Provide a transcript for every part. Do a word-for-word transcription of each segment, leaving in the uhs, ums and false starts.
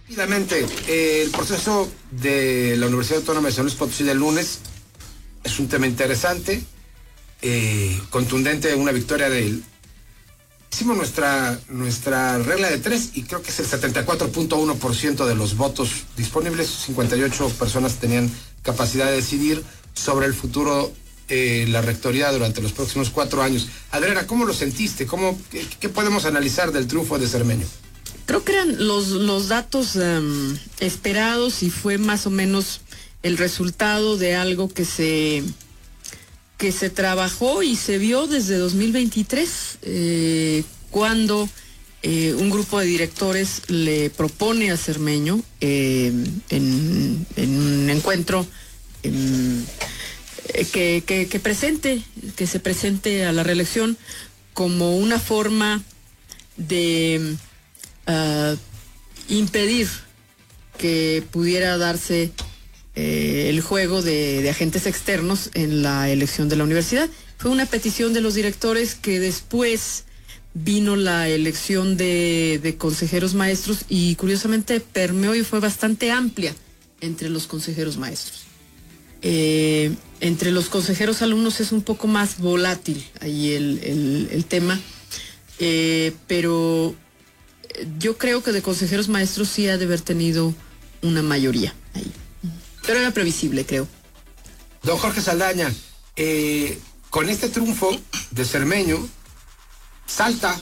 Rápidamente, eh, el proceso de la Universidad Autónoma de San Luis Potosí del lunes es un tema interesante, eh, contundente, una victoria del... Hicimos nuestra, nuestra regla de tres y creo que es el setenta y cuatro punto uno por ciento de los votos disponibles. cincuenta y ocho personas tenían capacidad de decidir sobre el futuro de eh, la rectoría durante los próximos cuatro años. Adriana, ¿cómo lo sentiste? ¿Cómo, qué, qué podemos analizar del triunfo de Cermeño? Creo que eran los, los datos um, esperados y fue más o menos el resultado de algo que se... que se trabajó y se vio desde dos mil veintitrés, eh, cuando eh, un grupo de directores le propone a Cermeño eh, en, en un encuentro eh, que, que, que presente, que se presente a la reelección como una forma de uh, impedir que pudiera darse Eh, el juego de, de agentes externos en la elección de la universidad. Fue una petición de los directores que después vino la elección de, de consejeros maestros y curiosamente permeó y fue bastante amplia entre los consejeros maestros. Eh, entre los consejeros alumnos es un poco más volátil ahí el, el, el tema, eh, pero yo creo que de consejeros maestros sí ha de haber tenido una mayoría ahí. Pero era previsible, creo. Don Jorge Saldaña, eh, con este triunfo de Cermeño, salta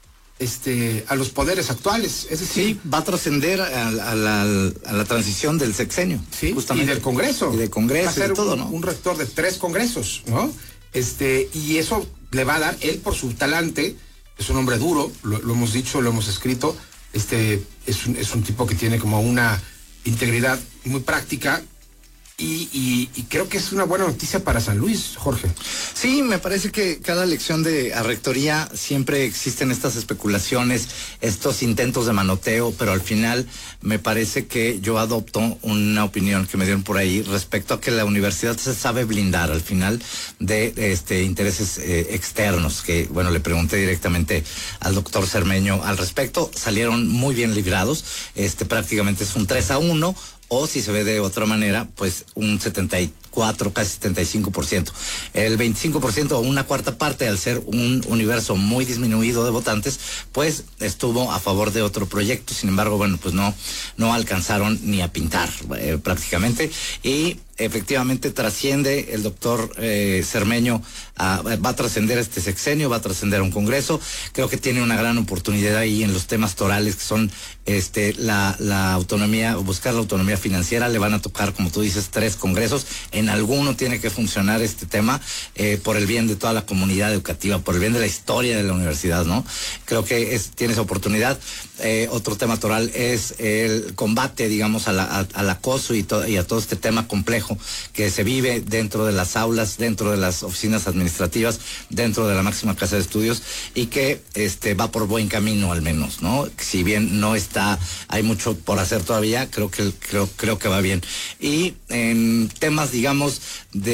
este, a los poderes actuales. Es decir, sí, va a trascender a, a, la, a la transición del sexenio. Sí, justamente. Y del Congreso. Y del Congreso, va a ser y de todo, un, ¿no? un rector de tres congresos, ¿no? Este, y eso le va a dar, él por su talante, es un hombre duro, lo, lo hemos dicho, lo hemos escrito, este, es un, es un tipo que tiene como una integridad muy práctica. Y, y, y creo que es una buena noticia para San Luis, Jorge. Sí, me parece que cada elección de a rectoría siempre existen estas especulaciones, estos intentos de manoteo, pero al final me parece que yo adopto una opinión que me dieron por ahí respecto a que la universidad se sabe blindar al final de, de este intereses eh, externos, que bueno, le pregunté directamente al doctor Cermeño al respecto, salieron muy bien librados, este prácticamente es un tres a uno, o si se ve de otra manera, pues un setenta y cuatro, casi setenta y cinco por ciento. El veinticinco por ciento o una cuarta parte, al ser un universo muy disminuido de votantes, pues estuvo a favor de otro proyecto. Sin embargo, bueno, pues no, no alcanzaron ni a pintar eh, prácticamente. Y efectivamente trasciende el doctor eh, Cermeño, a, va a trascender este sexenio, va a trascender un congreso. Creo que tiene una gran oportunidad ahí en los temas torales, que son este la, la autonomía, buscar la autonomía financiera. Le van a tocar, como tú dices, tres congresos. En alguno tiene que funcionar este tema eh, por el bien de toda la comunidad educativa, por el bien de la historia de la universidad, ¿no? Creo que es, tiene esa oportunidad. Eh, otro tema toral es el combate, digamos, a la, a, al acoso y, to, y a todo este tema complejo que se vive dentro de las aulas, dentro de las oficinas administrativas, dentro de la máxima casa de estudios, y que este va por buen camino al menos, ¿no? Si bien no está, hay mucho por hacer todavía, creo que creo creo que va bien. Y en temas, digamos,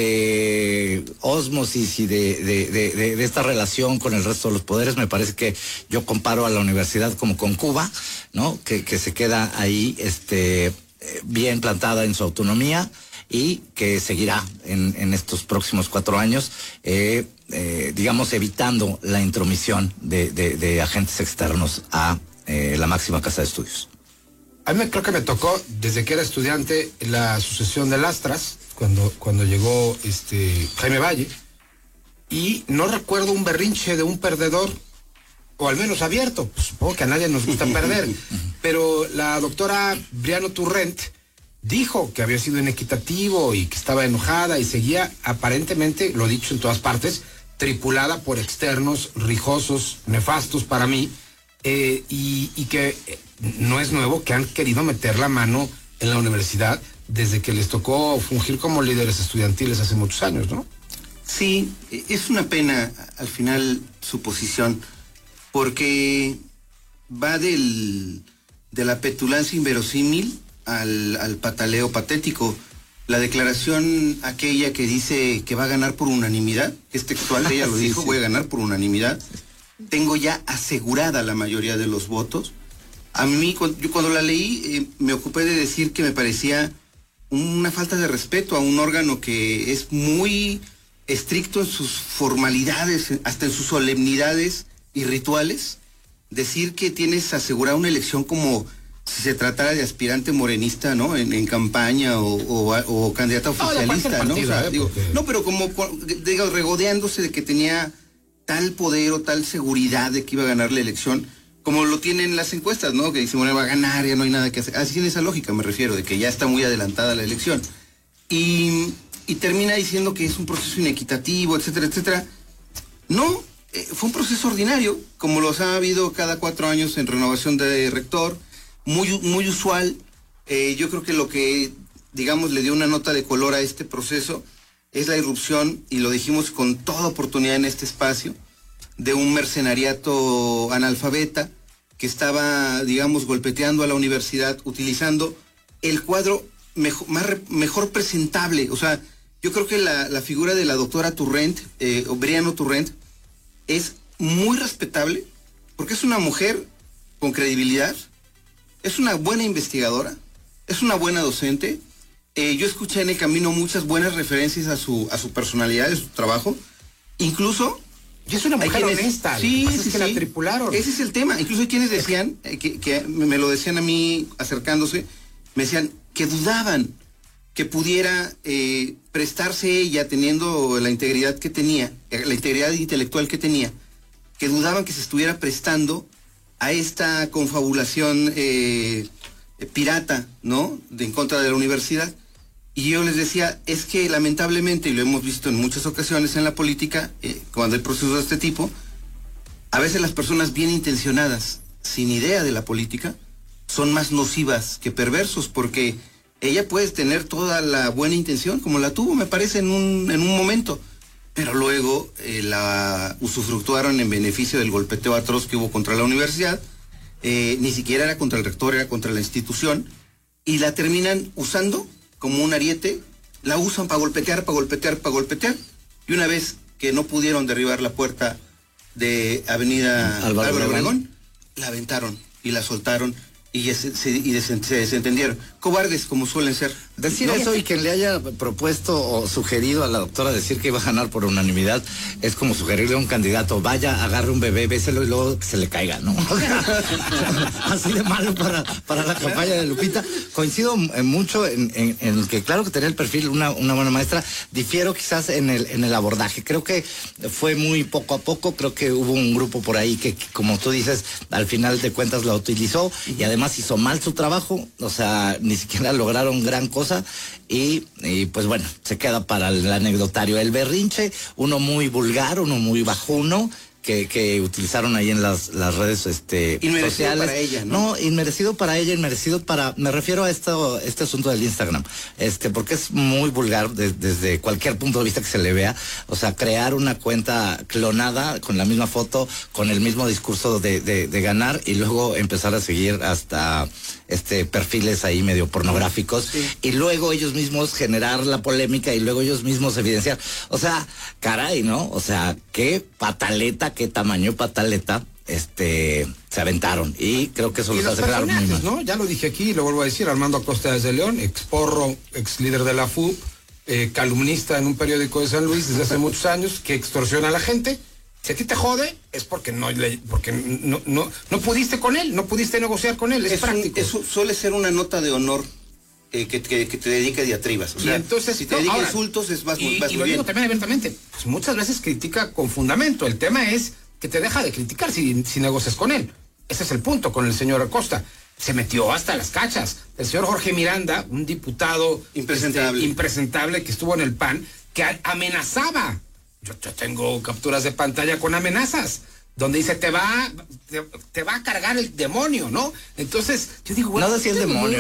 de ósmosis y de, de, de, de, de esta relación con el resto de los poderes, me parece que yo comparo a la universidad como con Cuba, ¿no? Que, que se queda ahí este bien plantada en su autonomía y que seguirá en, en estos próximos cuatro años, eh, eh, digamos, evitando la intromisión de, de, de agentes externos a eh, la máxima casa de estudios. A mí me, creo que me tocó, desde que era estudiante, la sucesión de Lastras, cuando, cuando llegó este Jaime Valle, y no recuerdo un berrinche de un perdedor, o al menos abierto. Pues supongo que a nadie nos gusta perder, pero la doctora Briano Turrent dijo que había sido inequitativo y que estaba enojada y seguía aparentemente, lo dicho en todas partes, tripulada por externos rijosos, nefastos para mí, eh, y, y que eh, no es nuevo que han querido meter la mano en la universidad desde que les tocó fungir como líderes estudiantiles hace muchos años, ¿no? Sí, es una pena al final su posición, porque va del, de la petulancia inverosímil Al, al pataleo patético. La declaración aquella que dice que va a ganar por unanimidad, es textual, ella lo sí, dijo, sí. Voy a ganar por unanimidad. Tengo ya asegurada la mayoría de los votos. A mí, cuando, yo cuando la leí, eh, me ocupé de decir que me parecía una falta de respeto a un órgano que es muy estricto en sus formalidades, hasta en sus solemnidades y rituales. Decir que tienes asegurada una elección como si se tratara de aspirante morenista, ¿no? En, en campaña o, o, o candidata oficialista, ¿no? O sea, digo, no, pero como, digo, regodeándose de que tenía tal poder o tal seguridad de que iba a ganar la elección, como lo tienen las encuestas, ¿no? Que dicen, bueno, va a ganar, ya no hay nada que hacer. Así en esa lógica me refiero, de que ya está muy adelantada la elección. Y, y termina diciendo que es un proceso inequitativo, etcétera, etcétera. No, eh, fue un proceso ordinario, como los ha habido cada cuatro años en renovación de rector, muy, muy usual. Eh, yo creo que lo que, digamos, le dio una nota de color a este proceso es la irrupción, y lo dijimos con toda oportunidad en este espacio, de un mercenariato analfabeta que estaba, digamos, golpeteando a la universidad, utilizando el cuadro mejor, más re, mejor presentable. O sea, yo creo que la, la figura de la doctora Turrent, eh, o Briano Turrent, es muy respetable, porque es una mujer con credibilidad, es una buena investigadora, es una buena docente. Eh, yo escuché en el camino muchas buenas referencias a su, a su personalidad, a su trabajo. Incluso... Y es una mujer quienes, honesta. Sí, sí, es que sí. la tripularon. Ese es el tema. Incluso hay quienes decían, eh, que, que me lo decían a mí acercándose, me decían que dudaban que pudiera eh, prestarse ella, teniendo la integridad que tenía, la integridad intelectual que tenía, que dudaban que se estuviera prestando a esta confabulación eh, pirata, ¿no? De en contra de la universidad. Y yo les decía, es que lamentablemente, y lo hemos visto en muchas ocasiones en la política, eh, cuando hay procesos de este tipo, a veces las personas bien intencionadas, sin idea de la política, son más nocivas que perversos, porque ella puede tener toda la buena intención, como la tuvo, me parece, en un, en un momento, pero luego eh, la usufructuaron en beneficio del golpeteo atroz que hubo contra la universidad. Eh, ni siquiera era contra el rector, era contra la institución, y la terminan usando como un ariete, la usan para golpetear, para golpetear, para golpetear, y una vez que no pudieron derribar la puerta de Avenida Álvaro, Álvaro Obregón, la aventaron y la soltaron y, se, se, y se, se desentendieron. Cobardes como suelen ser. Decir ¿no? eso y que le haya propuesto o sugerido a la doctora decir que iba a ganar por unanimidad es como sugerirle a un candidato, vaya, agarre un bebé, béselo y luego que se le caiga, ¿no? Así de malo para, para la campaña de Lupita. Coincido mucho en, en, en que claro que tenía el perfil una, una buena maestra, difiero quizás en el, en el abordaje. Creo que fue muy poco a poco, creo que hubo un grupo por ahí que, que como tú dices, al final de cuentas la utilizó y además hizo mal su trabajo, o sea, ni siquiera lograron gran cosa. Y, y pues bueno, se queda para el anecdotario. El berrinche, uno muy vulgar, uno muy bajuno, que, que utilizaron ahí en las, las redes este, inmerecido sociales. Para ella, ¿no? No, inmerecido para ella, inmerecido para, me refiero a esto, este asunto del Instagram, este, porque es muy vulgar de, desde cualquier punto de vista que se le vea. O sea, crear una cuenta clonada con la misma foto, con el mismo discurso de, de, de ganar, y luego empezar a seguir hasta este perfiles ahí medio pornográficos, sí. Y luego ellos mismos generar la polémica y luego ellos mismos evidenciar. O sea, caray, ¿no? O sea, qué pataleta, qué tamaño pataleta este se aventaron, y creo que eso los hace quedar muy mal, ¿no? Ya lo dije aquí y lo vuelvo a decir, Armando Acosta desde León, ex porro, ex líder de la F U P, eh, calumnista en un periódico de San Luis desde hace muchos años, que extorsiona a la gente. Si a ti te jode, es porque no le, porque no, no, no pudiste con él, no pudiste negociar con él, es, es práctico. Un, eso suele ser una nota de honor eh, que, que, que te dedica diatribas. O sea, y entonces, si te no, dedica ahora, insultos, es más, y, más y muy lo bien. digo también abiertamente, pues muchas veces critica con fundamento. El tema es que te deja de criticar si, si negocias con él. Ese es el punto con el señor Acosta. Se metió hasta las cachas. El señor Jorge Miranda, un diputado impresentable, este, impresentable que estuvo en el P A N, que amenazaba. Yo, yo tengo capturas de pantalla con amenazas, donde dice, te va, te, te va a cargar el demonio, ¿no? Entonces, yo digo, bueno, no decía el demonio.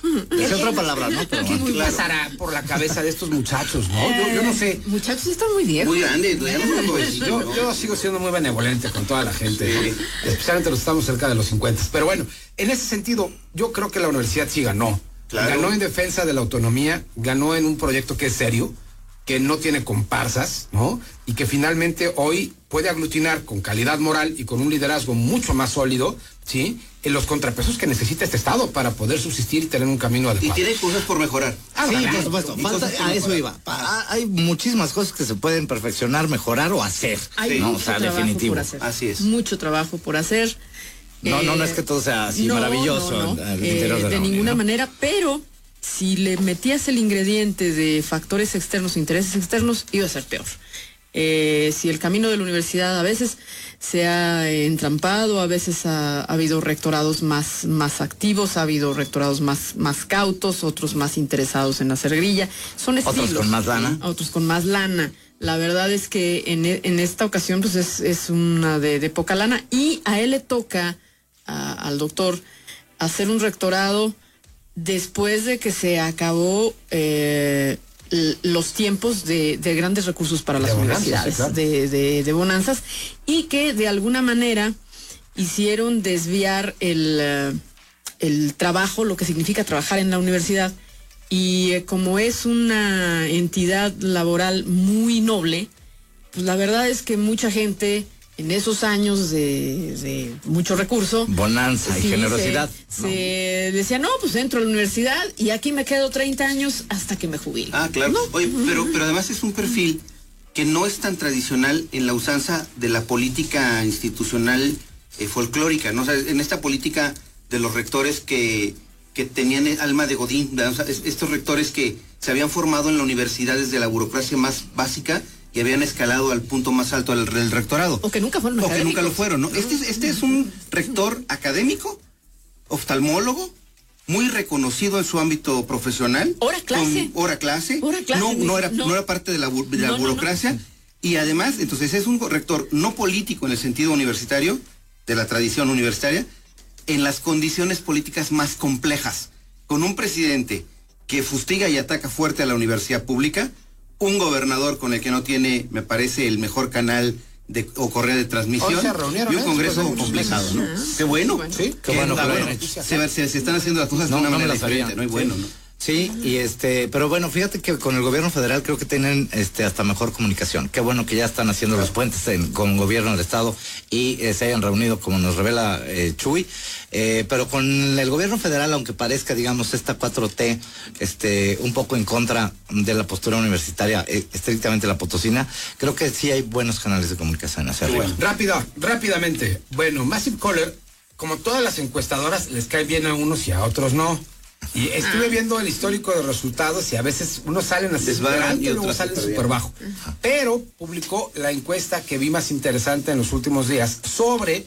Es otra palabra, ¿no? Pero ¿qué bueno, claro. pasará por la cabeza de estos muchachos, no? Yo, yo no sé. Muchachos están muy viejos. Muy grandes. Yo, yo, yo sigo siendo muy benevolente con toda la gente, especialmente los que estamos cerca de los cincuenta. Pero bueno, en ese sentido, yo creo que la universidad sí ganó. Claro. Ganó en defensa de la autonomía, ganó en un proyecto que es serio, que no tiene comparsas, ¿no? Y que finalmente hoy puede aglutinar con calidad moral y con un liderazgo mucho más sólido, ¿sí? En los contrapesos que necesita este Estado para poder subsistir y tener un camino adecuado. Y tiene cosas por mejorar. Ah, sí, por supuesto. Falta, a eso iba. Pa, hay muchísimas cosas que se pueden perfeccionar, mejorar o hacer. Hay ¿no? mucho O sea, trabajo definitivo. por hacer. Así es. Mucho trabajo por hacer. No, eh, no, no es que todo sea así no, maravilloso. no, no. al Eh, interior de, de la ninguna Unión, ¿no? manera, pero si le metías el ingrediente de factores externos, intereses externos, iba a ser peor. Eh, si el camino de la universidad a veces se ha entrampado, a veces ha, ha habido rectorados más, más activos, ha habido rectorados más, más cautos, otros más interesados en hacer grilla. Son estilos. Otros con más lana. Otros con más lana. La verdad es que en, en esta ocasión pues es, es una de, de poca lana y a él le toca, a, al doctor, hacer un rectorado después de que se acabó eh, l- los tiempos de, de grandes recursos para las De bonanzas, universidades, sí, claro. de, de, de bonanzas, y que de alguna manera hicieron desviar el, eh, el trabajo, lo que significa trabajar en la universidad, y eh, como es una entidad laboral muy noble, pues la verdad es que mucha gente en esos años de, de mucho recurso, Bonanza y sí, generosidad. Se, ¿no? se decía, no, pues entro a la universidad y aquí me quedo treinta años hasta que me jubile. Ah, claro. ¿No? Oye, pero, pero además es un perfil que no es tan tradicional en la usanza de la política institucional eh, folclórica, ¿no? O sea, en esta política de los rectores que, que tenían alma de godín, ¿verdad? O sea, es, estos rectores que se habían formado en la universidad desde la burocracia más básica y habían escalado al punto más alto del, del rectorado. O que nunca fueron O que académicos. nunca lo fueron, ¿no? Este, es- este es un rector académico, oftalmólogo, muy reconocido en su ámbito profesional. Hora clase. Con hora clase. Hora clase, No, no, era, no. no era parte de la, bu- de la No, no, no. burocracia. Y además, entonces es un rector no político en el sentido universitario, de la tradición universitaria, en las condiciones políticas más complejas, con un presidente que fustiga y ataca fuerte a la universidad pública, un gobernador con el que no tiene, me parece, el mejor canal de, o correa de transmisión, Hoy se reunieron, y un ¿eh? congreso Después de muchos complicado, ¿no? meses. Qué bueno. Bueno. Sí, Qué bueno que está lo bueno. hayan hecho. Se, se- se están haciendo las cosas No, de una no me manera las sabía. diferente, ¿no? Y bueno, ¿no? Sí, y este, pero bueno, fíjate que con el gobierno federal creo que tienen este hasta mejor comunicación. Qué bueno que ya están haciendo los puentes en- con gobierno del estado y eh, se hayan reunido, como nos revela eh, Chuy. Eh, pero con el gobierno federal, aunque parezca, digamos, esta cuatro T, este, un poco en contra de la postura universitaria, eh, estrictamente la potosina, creo que sí hay buenos canales de comunicación hacia arriba. bueno. Rápido, rápidamente. Bueno, Massive Caller, como todas las encuestadoras, les cae bien a unos y a otros no. Y estuve viendo el histórico de resultados y a veces unos salen así Desbarran super alto y y luego otros salen súper súper bien. bajo. Pero publicó la encuesta que vi más interesante en los últimos días sobre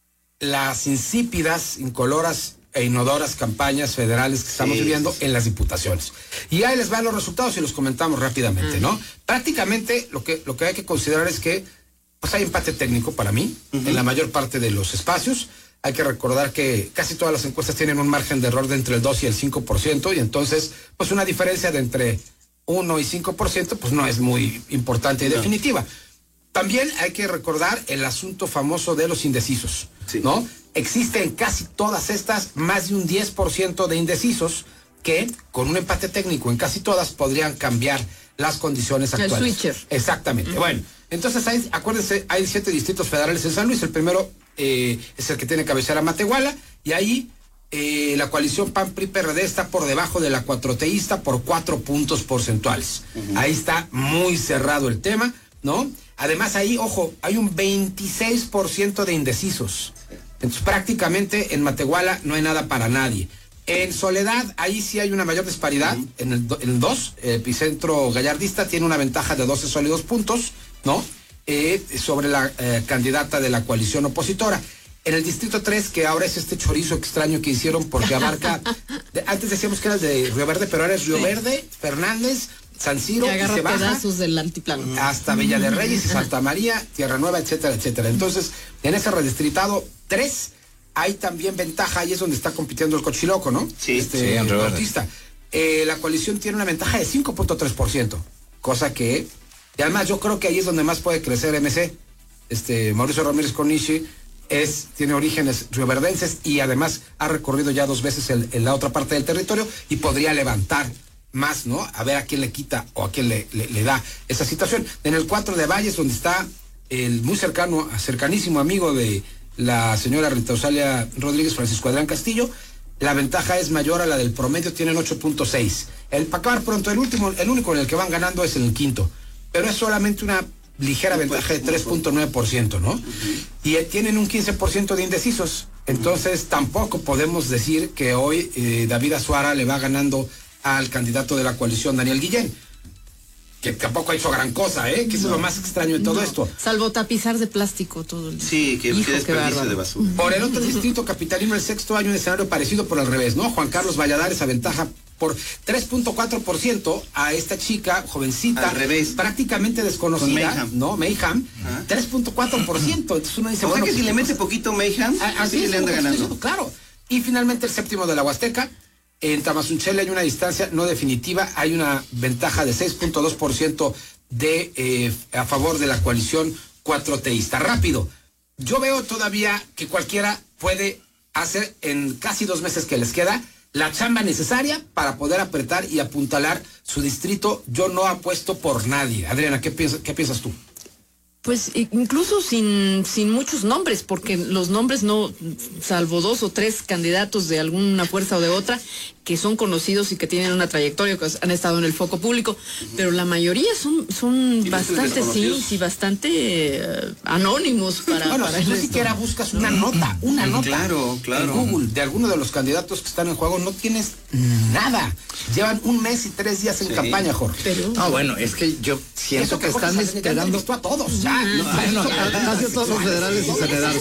las insípidas, incoloras e inodoras campañas federales que estamos Sí, viviendo sí, sí. en las diputaciones. Y ahí les van los resultados y los comentamos rápidamente, ¿no? Prácticamente lo que, lo que hay que considerar es que pues hay empate técnico para mí en la mayor parte de los espacios. Hay que recordar que casi todas las encuestas tienen un margen de error de entre el dos y el cinco por ciento y entonces pues una diferencia de entre uno y cinco por ciento pues no es muy importante y No. definitiva. También hay que recordar el asunto famoso de los indecisos, Sí. ¿no? Existe en casi todas estas más de un diez por ciento de indecisos que con un empate técnico en casi todas podrían cambiar las condiciones El actuales. switcher. Exactamente. Bueno, entonces hay, acuérdense, hay siete distritos federales en San Luis. El primero eh, es el que tiene cabecera Matehuala y ahí eh, la coalición P A N P R I P R D está por debajo de la cuatroteísta por cuatro puntos porcentuales. Ahí está muy cerrado el tema, ¿no? Además ahí, ojo, hay un veintiséis por ciento de indecisos. Entonces prácticamente en Matehuala no hay nada para nadie. En Soledad, ahí sí hay una mayor disparidad. Uh-huh. En el do, en el dos, el epicentro gallardista tiene una ventaja de doce sólidos puntos, ¿no? Eh, sobre la eh, candidata de la coalición opositora. En el distrito tres, que ahora es este chorizo extraño que hicieron porque abarca, de, antes decíamos que era el de Río Verde, pero ahora es Río sí. Verde, Fernández, San Ciro, y, y se baja pedazos del altiplano hasta Villa de Reyes y Santa María, Tierra Nueva, etcétera, etcétera. Entonces, en ese redistritado tres hay también ventaja, ahí es donde está compitiendo el Cochiloco, ¿no? Sí, este, sí, el Bautista. Eh, la coalición tiene una ventaja de cinco punto tres por ciento, cosa que, y además yo creo que ahí es donde más puede crecer M C. Este, Mauricio Ramírez Conishi es, tiene orígenes rioverdenses y además ha recorrido ya dos veces el, en la otra parte del territorio y podría levantar más, ¿no? A ver a quién le quita o a quién le, le, le da esa situación. En el cuatro de Valles, donde está el muy cercano, cercanísimo amigo de la señora Rita Osalia Rodríguez, Francisco Adrián Castillo, la ventaja es mayor a la del promedio, tienen ocho punto seis. El para acabar pronto, el último, el único en el que van ganando es el quinto, pero es solamente una ligera ventaja de tres punto nueve por ciento, ¿no? Y eh, tienen un quince por ciento de indecisos, entonces tampoco podemos decir que hoy eh, David Azuara le va ganando al candidato de la coalición, Daniel Guillén, que tampoco ha hecho gran cosa, ¿eh? Que eso no. es lo más extraño de todo no. esto. Salvo tapizar de plástico todo el día. Sí, que, que desperdicio de basura. Por el otro distrito capitalino, el sexto año, un escenario parecido por al revés, ¿no? Juan Carlos Valladares aventaja por tres punto cuatro por ciento a esta chica jovencita, al revés, prácticamente desconocida, Mayham. ¿no? Mayham, ¿Ah? tres punto cuatro por ciento. Entonces uno dice, o bueno, sea que pues, si le mete poquito Mayham, así le anda ganando. Diciendo, claro. Y finalmente el séptimo de la Huasteca, en Tamazunchale hay una distancia no definitiva, hay una ventaja de seis punto dos por ciento de eh, a favor de la coalición cuatroteísta. Rápido, yo veo todavía que cualquiera puede hacer en casi dos meses que les queda la chamba necesaria para poder apretar y apuntalar su distrito. Yo no apuesto por nadie. Adriana, ¿qué piensas, qué piensas tú? Pues incluso sin, sin muchos nombres, porque los nombres no, salvo dos o tres candidatos de alguna fuerza o de otra, que son conocidos y que tienen una trayectoria, que han estado en el foco público, uh-huh. pero la mayoría son, son bastante, sí, sí, bastante uh, anónimos para... Bueno, para si tú siquiera buscas una nota, una nota claro, claro. en Google de alguno de los candidatos que están en juego, no tienes nada. Llevan un mes y tres días en sí. campaña, Jorge. Pero... No, bueno, es que yo siento Eso que, que están esperando... a todos, ya. No, bueno, casi a todos los federales y senadores.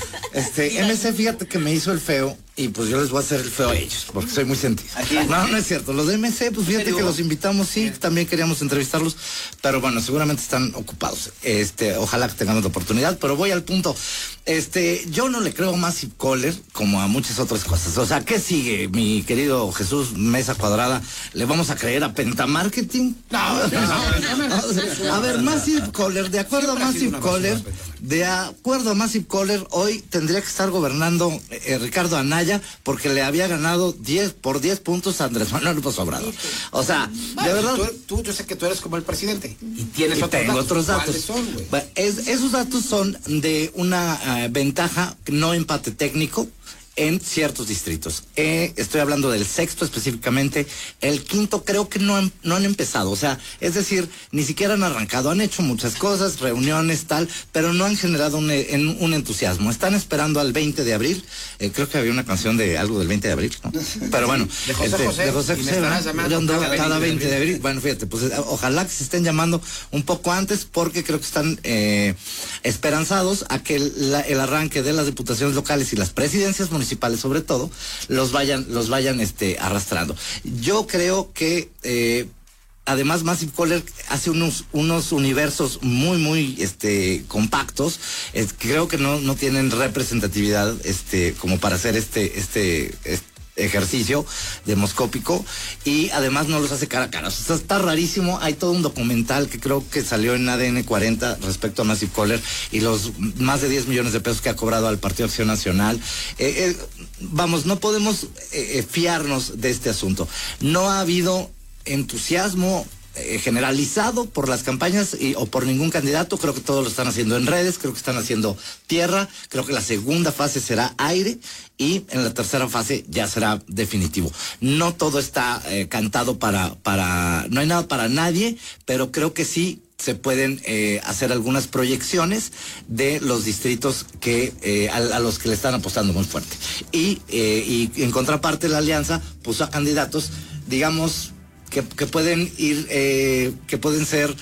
Este, M C, fíjate que me hizo el feo y pues yo les voy a hacer el feo a ellos, porque soy muy sentido. No, no es cierto. Los de M C, pues fíjate que los invitamos, sí, también queríamos entrevistarlos, pero bueno, seguramente están ocupados. Este, ojalá que tengamos la oportunidad, pero voy al punto. Este, yo no le creo a Massive Caller como a muchas otras cosas. O sea, ¿qué sigue, mi querido Jesús Mesa Cuadrada? ¿Le vamos a creer a Pentamarketing? No, no, no, no. A ver, Massive Caller, de acuerdo a Massive Caller, de acuerdo a Massive Caller, hoy tendría que estar gobernando eh, Ricardo Anaya, porque le había ganado diez por diez puntos a Andrés Manuel López Obrador. O sea, bueno, de verdad. Tú, tú, yo sé que tú eres como el presidente y tienes y otros, tengo datos. otros datos. ¿Cuáles son, güey? Es, esos datos son de una uh, ventaja, no empate técnico, en ciertos distritos. Eh, estoy hablando del sexto específicamente. El quinto creo que no han, no han empezado. O sea, es decir, ni siquiera han arrancado. Han hecho muchas cosas, reuniones, tal, pero no han generado un, en, un entusiasmo. Están esperando al veinte de abril. Eh, creo que había una canción de algo del veinte de abril, ¿no? Pero bueno. De José este, José. De José José. Cada, cada veinte de abril. Bueno, fíjate, pues ojalá que se estén llamando un poco antes, porque creo que están eh, esperanzados a que el, la, el arranque de las diputaciones locales y las presidencias municipales sobre todo, los vayan, los vayan este, arrastrando. Yo creo que eh, además Massive Caller hace unos, unos universos muy, muy este, compactos. Es, creo que no, no tienen representatividad este, como para hacer este, este, este ejercicio demoscópico, y además no los hace cara a cara. O sea, está rarísimo. Hay todo un documental que creo que salió en A D N cuarenta respecto a Massive Caller y los más de diez millones de pesos que ha cobrado al Partido Acción Nacional. Eh, eh, vamos, no podemos eh, fiarnos de este asunto. No ha habido entusiasmo eh, generalizado por las campañas y, o por ningún candidato. Creo que todos lo están haciendo en redes, creo que están haciendo tierra. Creo que la segunda fase será aire y en la tercera fase ya será definitivo. No todo está eh, cantado para, para, no hay nada para nadie, pero creo que sí se pueden eh, hacer algunas proyecciones de los distritos que eh, a, a los que le están apostando muy fuerte. Y, eh, y en contraparte la alianza puso a candidatos, digamos, que, que pueden ir, eh, que pueden ser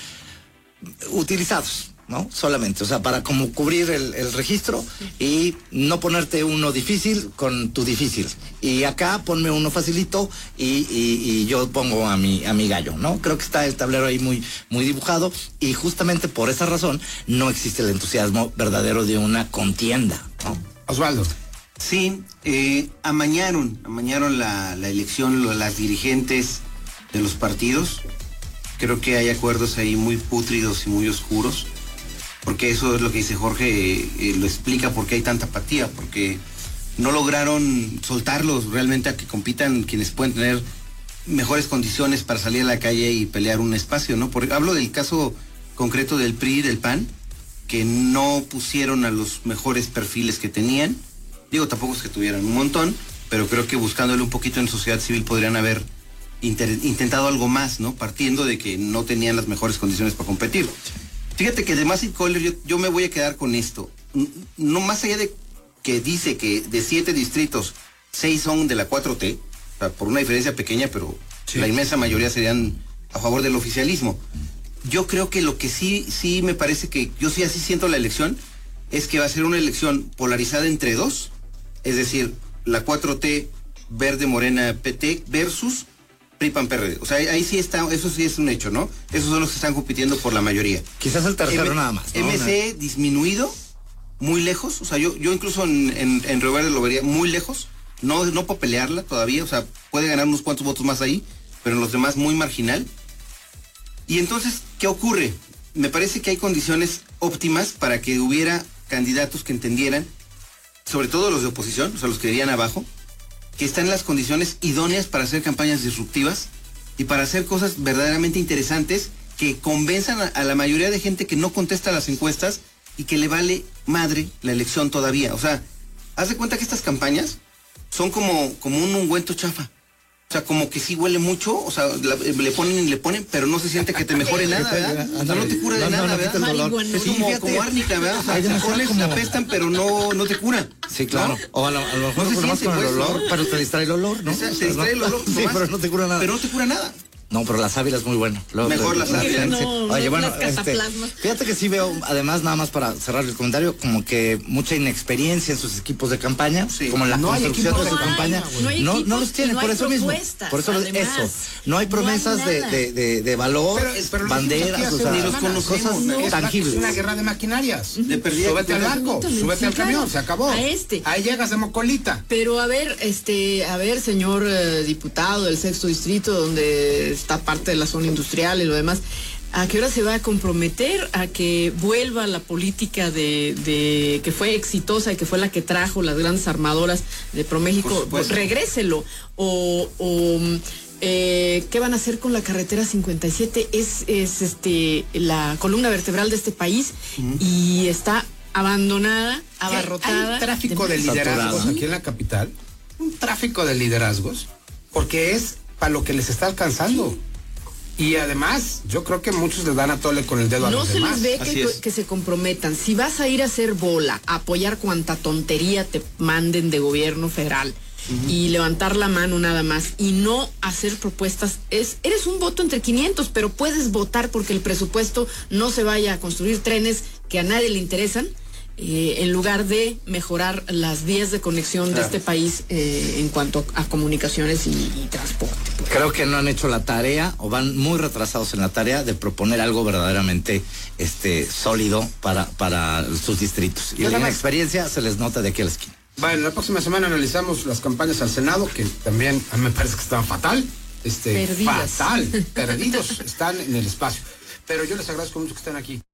utilizados, ¿no? Solamente, o sea, para como cubrir el, el registro y no ponerte uno difícil con tu difícil. Y acá ponme uno facilito y, y, y yo pongo a mi, a mi gallo, ¿no? Creo que está el tablero ahí muy, muy dibujado y justamente por esa razón no existe el entusiasmo verdadero de una contienda, ¿no? Osvaldo. Sí, eh, amañaron, amañaron la, la elección lo, las dirigentes de los partidos. Creo que hay acuerdos ahí muy pútridos y muy oscuros, porque eso es lo que dice Jorge, eh, eh, lo explica por qué hay tanta apatía, porque no lograron soltarlos realmente a que compitan quienes pueden tener mejores condiciones para salir a la calle y pelear un espacio, ¿no? Porque hablo del caso concreto del P R I y del P A N, que no pusieron a los mejores perfiles que tenían. Digo, tampoco es que tuvieran un montón, pero creo que buscándole un poquito en sociedad civil podrían haber inter- intentado algo más, ¿no? Partiendo de que no tenían las mejores condiciones para competir. Fíjate que de Massive Caller yo, yo me voy a quedar con esto. No más allá de que dice que de siete distritos, seis son de la cuatro T, o sea, por una diferencia pequeña, pero sí, la inmensa mayoría serían a favor del oficialismo. Yo creo que lo que sí, sí me parece que, yo sí así siento la elección, es que va a ser una elección polarizada entre dos, es decir, la cuatro T, Verde, Morena, P T, versus P R I, P A N, P R D. O sea, ahí, ahí sí está, eso sí es un hecho, ¿no? Esos son los que están compitiendo por la mayoría. Quizás el tercero M nada más, ¿no? M C disminuido, muy lejos, o sea, yo, yo incluso en, en, en Río Verde lo vería muy lejos, no, no para pelearla todavía, o sea, puede ganar unos cuantos votos más ahí, pero en los demás muy marginal. Y entonces, ¿qué ocurre? Me parece que hay condiciones óptimas para que hubiera candidatos que entendieran, sobre todo los de oposición, o sea, los que irían abajo, que están en las condiciones idóneas para hacer campañas disruptivas y para hacer cosas verdaderamente interesantes que convenzan a, a la mayoría de gente que no contesta las encuestas y que le vale madre la elección todavía. O sea, haz de cuenta que estas campañas son como, como un ungüento chafa. O sea, como que sí huele mucho, o sea, la, le ponen y le ponen, pero no se siente que te mejore nada, ¿verdad? O sea, no te cura de nada, ¿verdad? Es como, como árnica, ¿verdad? O sea, te pones, la apestan, pero no, no te cura. Sí, claro. ¿No? O a lo, a lo mejor No se no siente, con el pues, olor, ¿no? pero te distrae el olor, ¿no? O sea, O te sea, distrae el olor, Sí, nomás. pero no te cura nada. Pero no te cura nada. No, pero la sábila es muy buena. Luego, Mejor la sábila. No, Sí. no Oye, bueno, las este, cataplasmas. fíjate que sí veo, además, nada más para cerrar el comentario, como que mucha inexperiencia en sus equipos de campaña, Sí. como en la No hay construcción de equipos su de campaña. campaña, no hay no, no equipos los tienen, y no por hay eso mismo. propuestas, Por eso, además. eso. No hay promesas No hay de, nada. de, de, de valor, Pero- pero lo banderas, dijimos aquí o hace sea, unas los semanas. cosas No, es tangibles. Es una guerra de maquinarias. De perdida. Súbete al barco, Absolutamente, súbete sí, al camión, claro. se acabó. A este. Ahí llegas de mocolita. Pero a ver, este, a ver, señor eh, diputado del sexto distrito, donde está parte de la zona industrial y lo demás, ¿a qué hora se va a comprometer a que vuelva la política de, de que fue exitosa y que fue la que trajo las grandes armadoras de ProMéxico? Por supuesto. Regréselo. O, o eh, ¿qué van a hacer con la carretera cincuenta y siete? Es, es este la columna vertebral de este país uh-huh. y está abandonada, abarrotada. Hay tráfico de, de liderazgos aquí en la capital, un tráfico de liderazgos, porque es para lo que les está alcanzando. Sí. Y además, yo creo que muchos les dan a tole con el dedo a no los se demás. les ve que, que se comprometan. Si vas a ir a hacer bola, a apoyar cuanta tontería te manden de gobierno federal uh-huh. y levantar la mano nada más y no hacer propuestas, es eres un voto entre quinientos, pero puedes votar porque el presupuesto no se vaya a construir trenes que a nadie le interesan. Eh, en lugar de mejorar las vías de conexión claro. de este país eh, en cuanto a comunicaciones y, y transporte. Pues. Creo que no han hecho la tarea o van muy retrasados en la tarea de proponer algo verdaderamente este sólido para, para sus distritos. Y la experiencia se les nota de aquí a la esquina. Bueno, la próxima semana analizamos las campañas al Senado, que también a mí me parece que están fatal. Este, Perdidas. Fatal. Perdidos están en el espacio. Pero yo les agradezco mucho que estén aquí.